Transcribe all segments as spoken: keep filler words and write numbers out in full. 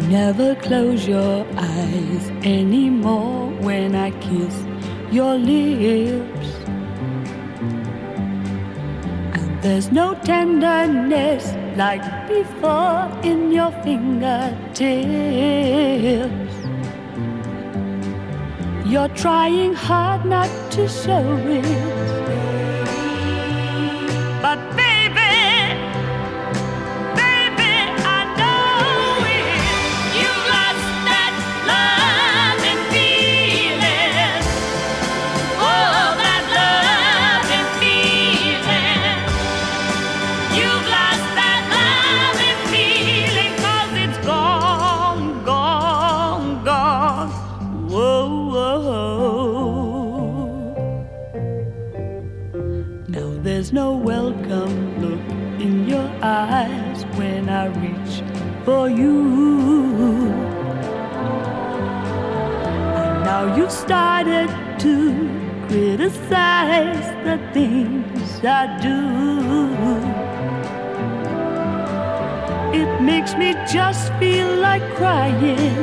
Never close your eyes anymore when I kiss your lips. And there's no tenderness like before in your fingertips. You're trying hard not to show it, but baby, baby, I know it. You lost that love and feeling. Oh, that love and feeling. You've lost that love and feeling, 'cause it's gone, gone, gone. Whoa, whoa. Now there's no welcome look in your eyes when I reach for you. And now you've started to criticize the things I do. It makes me just feel like crying,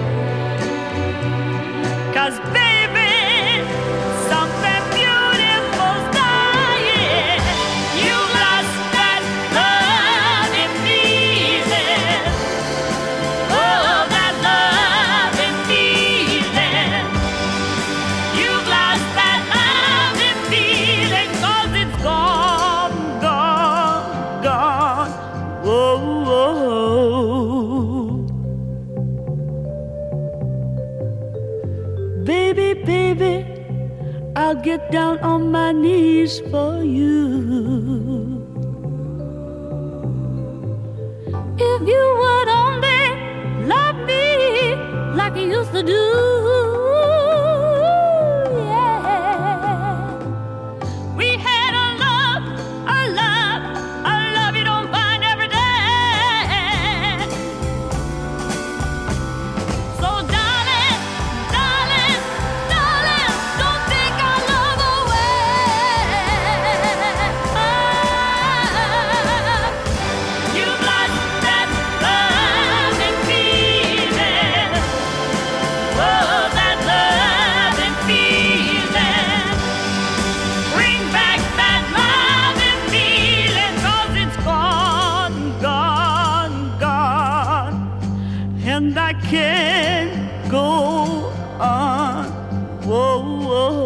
'cause baby, something beautiful's dying. You lost that love and feeling. Oh, that love and feeling. You've lost that love and feeling, 'cause it's gone, gone, gone. Whoa, whoa. Baby, baby, I'll get down on my knees for you. If you would only love me like you used to do, yeah. We had a love, a love, a love you don't find every day. So darling, darling, darling, don't take our love away. You've lost that love and feeling. Oh, that love and feeling. Bring back that love and feeling, 'cause it's gone, gone, gone. And I can't go on. Whoa, whoa.